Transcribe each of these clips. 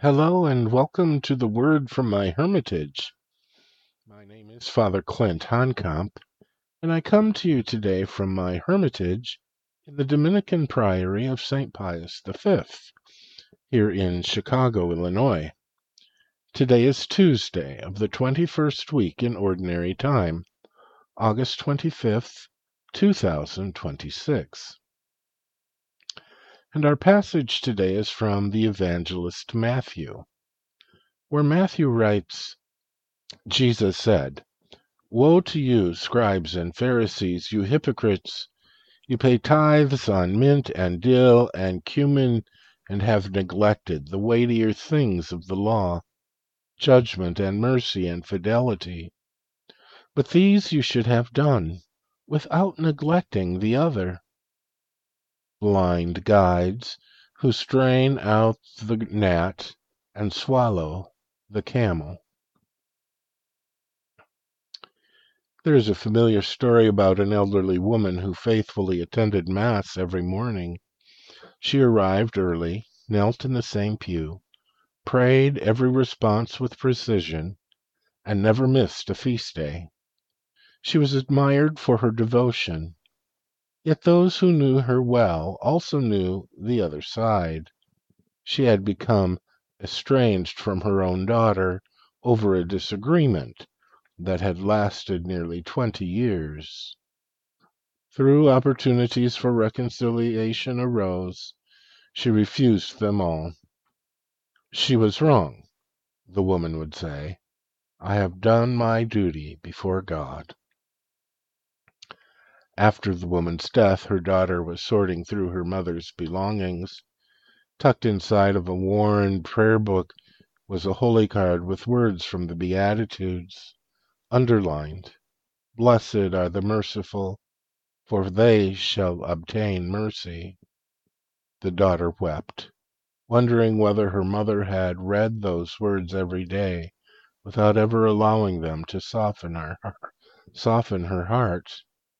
Hello and welcome to the Word from my Hermitage. My name is Father Clint Honkamp, and I come to you today from my Hermitage in the Dominican Priory of St. Pius V, here in Chicago, Illinois. Today is Tuesday of the 21st week in Ordinary Time, August 25th, 2026. And our passage today is from the evangelist Matthew, where Matthew writes, Jesus said, "Woe to you, scribes and Pharisees, you hypocrites! You pay tithes on mint and dill and cumin, and have neglected the weightier things of the law, judgment and mercy and fidelity. But these you should have done, without neglecting the other. Blind guides, who strain out the gnat and swallow the camel." There is a familiar story about an elderly woman who faithfully attended Mass every morning. She arrived early, knelt in the same pew, prayed every response with precision, and never missed a feast day. She was admired for her devotion, yet those who knew her well also knew the other side. She had become estranged from her own daughter over a disagreement that had lasted nearly 20 years. Through opportunities for reconciliation arose, she refused them all. She was wrong, the woman would say. I have done my duty before God. After the woman's death, her daughter was sorting through her mother's belongings. Tucked inside of a worn prayer book was a holy card with words from the Beatitudes, underlined. Blessed are the merciful, for they shall obtain mercy. The daughter wept, wondering whether her mother had read those words every day without ever allowing them to soften her heart.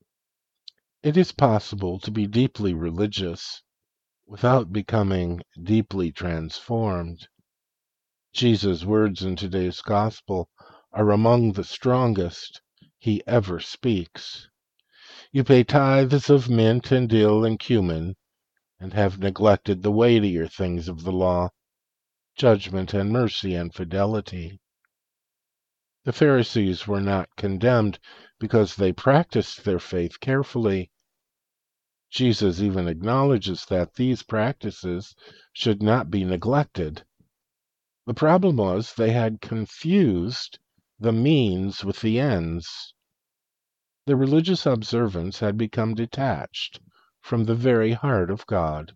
It is possible to be deeply religious without becoming deeply transformed. Jesus' words in today's gospel are among the strongest he ever speaks. You pay tithes of mint and dill and cumin, and have neglected the weightier things of the law, judgment and mercy and fidelity. The Pharisees were not condemned because they practiced their faith carefully. Jesus even acknowledges that these practices should not be neglected. The problem was they had confused the means with the ends. The religious observance had become detached from the very heart of God.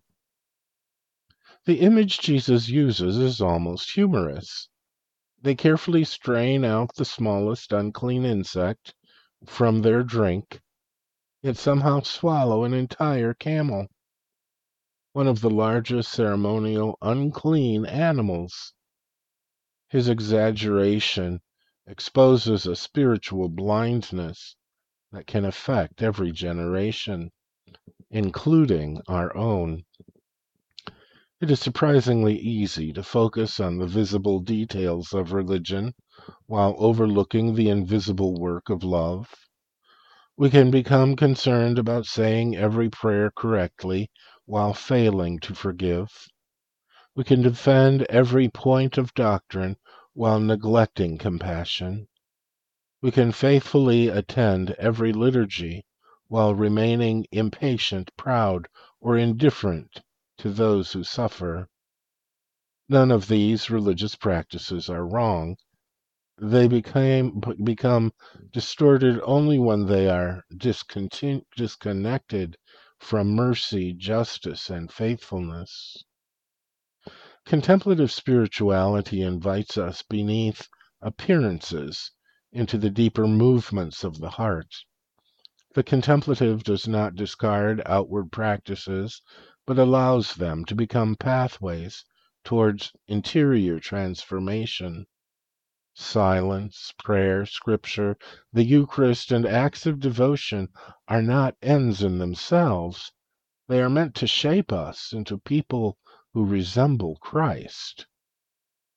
The image Jesus uses is almost humorous. They carefully strain out the smallest unclean insect from their drink, yet somehow swallow an entire camel, one of the largest ceremonial unclean animals. His exaggeration exposes a spiritual blindness that can affect every generation, including our own. It is surprisingly easy to focus on the visible details of religion while overlooking the invisible work of love. We can become concerned about saying every prayer correctly while failing to forgive. We can defend every point of doctrine while neglecting compassion. We can faithfully attend every liturgy while remaining impatient, proud, or indifferent to those who suffer. None of these religious practices are wrong. They become distorted only when they are disconnected from mercy, justice, and faithfulness. Contemplative spirituality invites us beneath appearances into the deeper movements of the heart. The contemplative does not discard outward practices, but allows them to become pathways towards interior transformation. Silence, prayer, scripture, the Eucharist, and acts of devotion are not ends in themselves. They are meant to shape us into people who resemble Christ.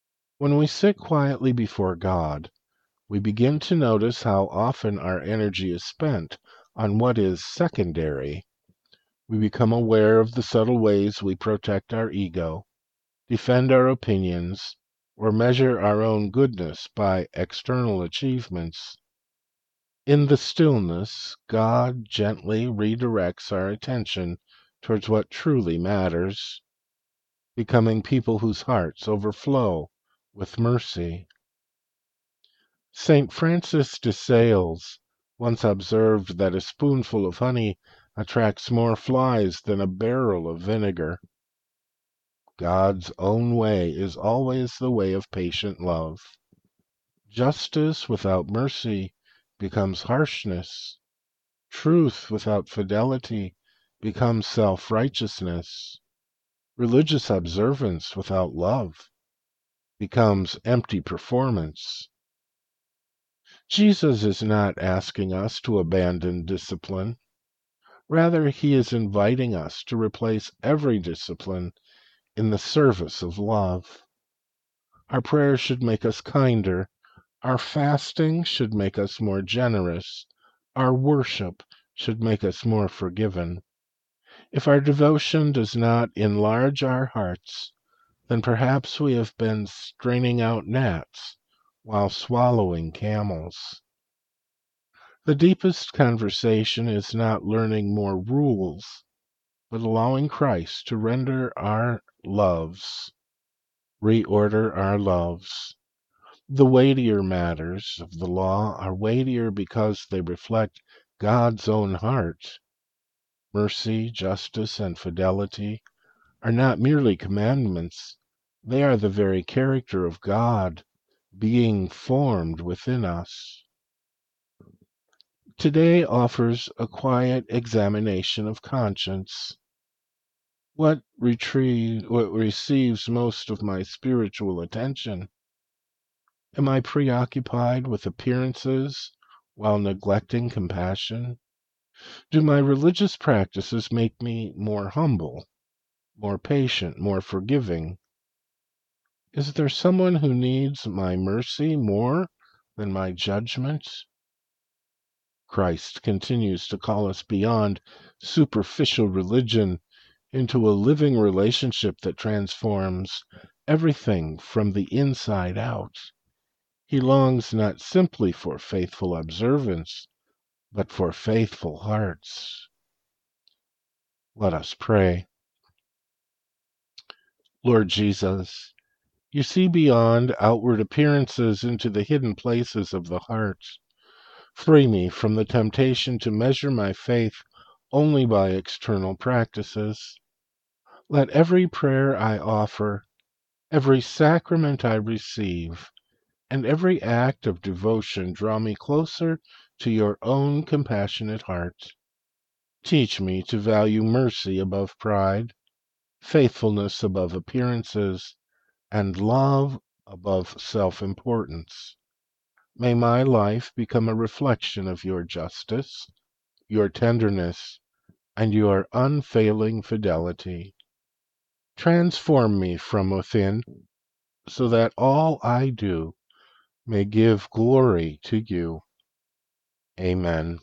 When we sit quietly before God, we begin to notice how often our energy is spent on what is secondary. We become aware of the subtle ways we protect our ego, defend our opinions, or measure our own goodness by external achievements. In the stillness, God gently redirects our attention towards what truly matters, becoming people whose hearts overflow with mercy. St. Francis de Sales once observed that a spoonful of honey attracts more flies than a barrel of vinegar. God's own way is always the way of patient love. Justice without mercy becomes harshness. Truth without fidelity becomes self-righteousness. Religious observance without love becomes empty performance. Jesus is not asking us to abandon discipline. Rather, he is inviting us to replace every discipline in the service of love. Our prayers should make us kinder. Our fasting should make us more generous. Our worship should make us more forgiven. If our devotion does not enlarge our hearts, then perhaps we have been straining out gnats while swallowing camels. The deepest conversation is not learning more rules, but allowing Christ to reorder our loves. The weightier matters of the law are weightier because they reflect God's own heart. Mercy, justice, and fidelity are not merely commandments, they are the very character of God being formed within us. Today offers a quiet examination of conscience. What receives most of my spiritual attention? Am I preoccupied with appearances while neglecting compassion? Do my religious practices make me more humble, more patient, more forgiving? Is there someone who needs my mercy more than my judgment? Christ continues to call us beyond superficial religion into a living relationship that transforms everything from the inside out. He longs not simply for faithful observance, but for faithful hearts. Let us pray. Lord Jesus, you see beyond outward appearances into the hidden places of the heart. Free me from the temptation to measure my faith only by external practices. Let every prayer I offer, every sacrament I receive, and every act of devotion draw me closer to your own compassionate heart. Teach me to value mercy above pride, faithfulness above appearances, and love above self-importance. May my life become a reflection of your justice, your tenderness, and your unfailing fidelity. Transform me from within, so that all I do may give glory to you. Amen.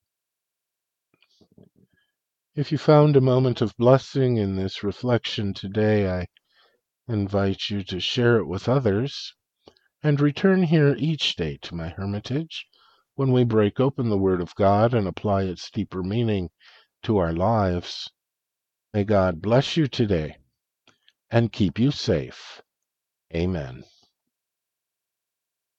If you found a moment of blessing in this reflection today, I invite you to share it with others, and return here each day to my hermitage when we break open the Word of God and apply its deeper meaning to our lives. May God bless you today and keep you safe. Amen.